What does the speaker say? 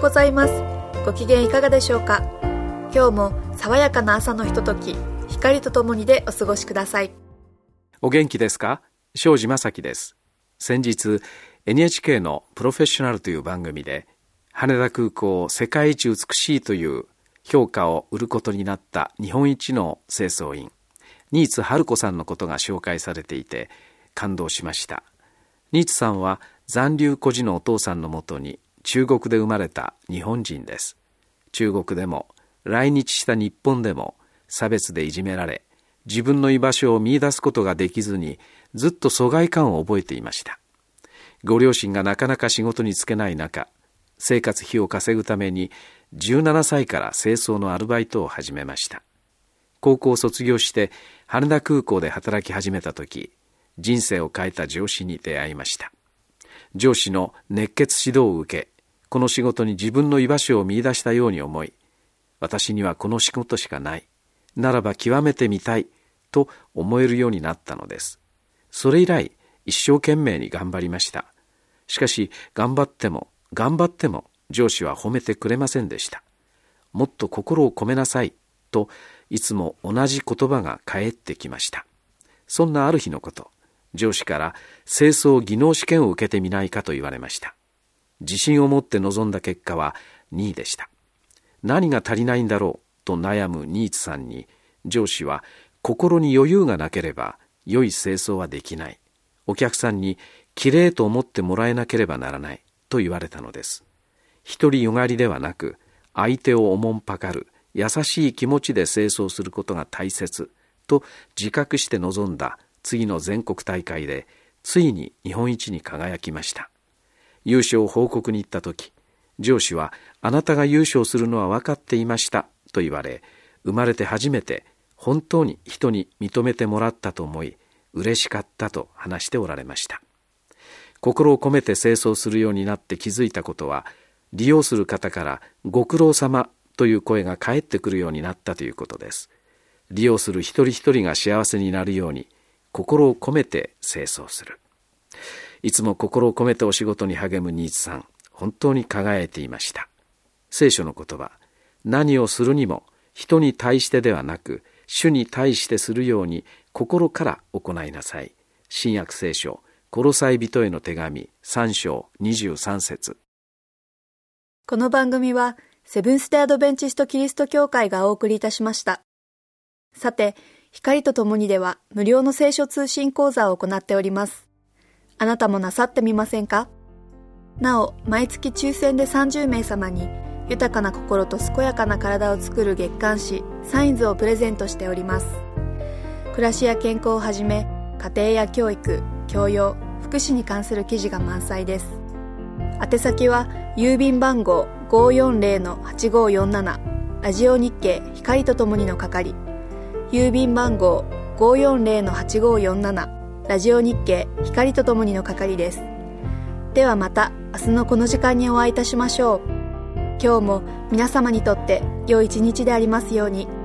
ございます。ご機嫌いかがでしょうか。今日も爽やかな朝のひととき、光とともにでお過ごしください。 お元気ですか？庄司正樹です。先日 NHK のプロフェッショナルという番組で、羽田空港世界一美しいという評価を売ることになった日本一の清掃員、新津春子さんのことが紹介されていて感動しました。新津さんは残留孤児のお父さんのもとに中国で生まれた日本人です。中国でも来日した日本でも差別でいじめられ、自分の居場所を見出すことができずにずっと疎外感を覚えていました。ご両親がなかなか仕事に就けない中、生活費を稼ぐために17歳から清掃のアルバイトを始めました。高校を卒業して羽田空港で働き始めた時、人生を変えた上司に出会いました。上司の熱血指導を受け、この仕事に自分の居場所を見出したように思い、私にはこの仕事しかない、ならば極めてみたいと思えるようになったのです。それ以来一生懸命に頑張りました。しかし頑張っても上司は褒めてくれませんでした。もっと心を込めなさいといつも同じ言葉が返ってきました。そんなある日のこと、上司から清掃技能試験を受けてみないかと言われました。自信を持って臨んだ結果は2位でした。何が足りないんだろうと悩む新津さんに、上司は心に余裕がなければ良い清掃はできない。お客さんにきれいと思ってもらえなければならないと言われたのです。独りよがりではなく、相手をおもんぱかる優しい気持ちで清掃することが大切と自覚して臨んだ次の全国大会で、ついに日本一に輝きました。優勝報告に行った時、上司はあなたが優勝するのは分かっていましたと言われ、生まれて初めて本当に人に認めてもらったと思い、嬉しかったと話しておられました。心を込めて清掃するようになって気づいたことは、利用する方からご苦労様という声が返ってくるようになったということです。利用する一人一人が幸せになるように心を込めて清掃する。いつも心を込めてお仕事に励む新津さん、本当に輝いていました。聖書の言葉、何をするにも人に対してではなく主に対してするように心から行いなさい。新約聖書コロサイ人への手紙3章23節。 この番組はセブンステアドベンチストキリスト教会がお送りいたしました。さて、光とともにでは無料の聖書通信講座を行っております。あなたもなさってみませんか？なお、毎月抽選で30名様に豊かな心と健やかな体を作る月刊誌サインズをプレゼントしております。暮らしや健康をはじめ、家庭や教育、教養、福祉に関する記事が満載です。宛先は郵便番号 540-8547 ラジオ日経光とともにの係、郵便番号 540-8547 ラジオ日経光とともにの係です。ではまた明日のこの時間にお会いいたしましょう。今日も皆様にとって良い一日でありますように。